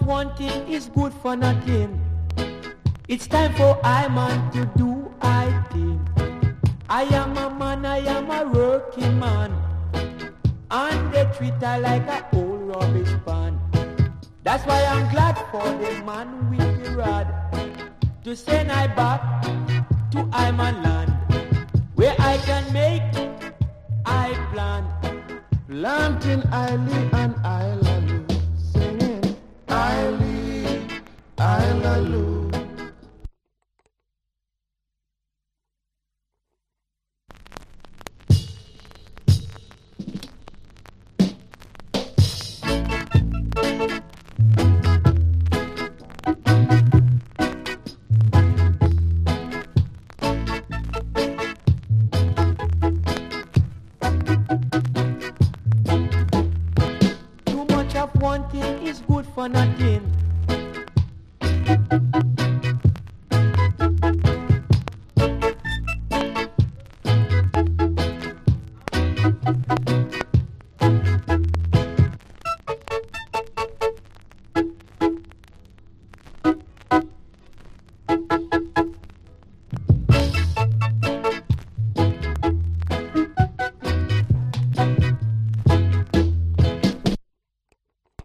one thing is good for nothing. It's time for I man to do I thing. I am a man, I am a working man, and they treat I like a old rubbish pan. That's why I'm glad for the man with the rod to send I back to I man land, where I can make I plan. Planting Isle and Isle, singing Isle. Too much of one thing is good for nothing.